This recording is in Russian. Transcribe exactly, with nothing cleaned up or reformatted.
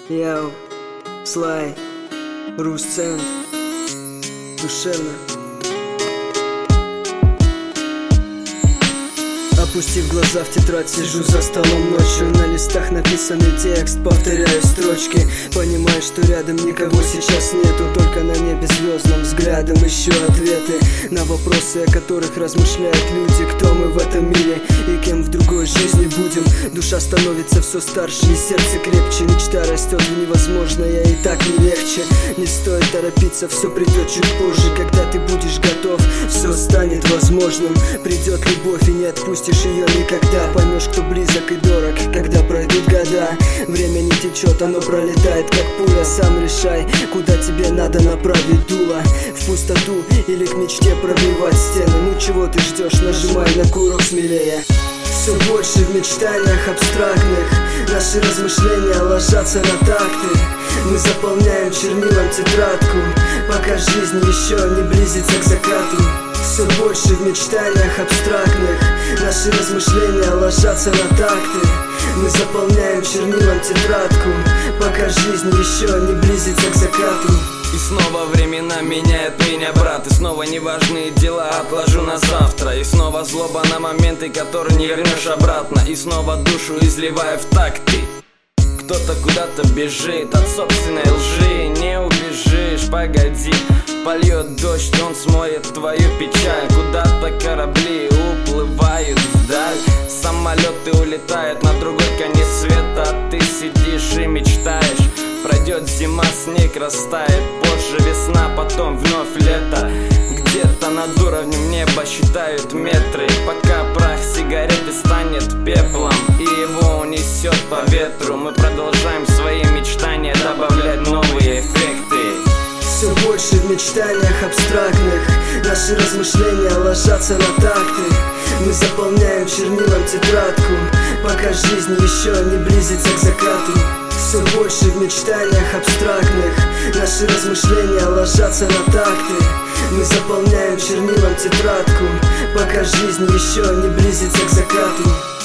Яу, Слай, Русцент, душевно. Опустив глаза в тетрадь, сижу за столом ночью. На листах написанный текст, повторяю строчки. Понимаю, что рядом никого сейчас нету, только на небе звездным взглядом ищу ответы на вопросы, о которых размышляют люди. Кто мы в этом мире и кем в другой жизни будем? Душа становится все старше и сердце крепче. Мечта растет в невозможное и так не легче. Не стоит торопиться, все придет чуть позже. Когда ты будешь готов, все станет возможным. Придет любовь и не отпустишь ее никогда. Поймешь, кто близок и дорог, когда пройдут года. Время не течет, оно пролетает как пуля. Сам решай, куда тебе надо направить дуло. В пустоту или к мечте пробивать стены. Ну чего ты ждешь, нажимай на курок смелее. Все больше в мечтаниях абстрактных. Наши размышления ложатся на такты. Мы заполняем чернилом тетрадку, пока жизнь еще не близится к закату. Все больше в мечтаниях абстрактных. Наши размышления ложатся на такты. Мы заполняем чернилом тетрадку, пока жизнь еще не близится к закату. И снова времена меняют меня, брат. И снова неважные дела отложу на завтра. И снова злоба на моменты, которые не вернешь обратно. И снова душу изливаю в такты. Кто-то куда-то бежит от собственной лжи. Не убежишь, погоди. Польет дождь, он смоет твою печаль. Куда-то корабли уплывают вдаль. Самолеты улетают на другой конец света, а ты сидишь и мечтаешь. Пройдет зима, снег растает, позже весна, потом вновь лето. Где-то над уровнем неба считают метры, пока прах сигареты станет пеплом и его унесет по ветру. Мы продолжаем свои мечтания, добавлять новые эффекты. Все больше в мечтаниях абстрактных. Наши размышления ложатся на такты. Мы заполняем чернилом тетрадку, пока жизнь еще не близится к закату. Все больше в мечтаниях абстрактных. Наши размышления ложатся на такты. Мы заполняем чернилом тетрадку, пока жизнь еще не близится к закату.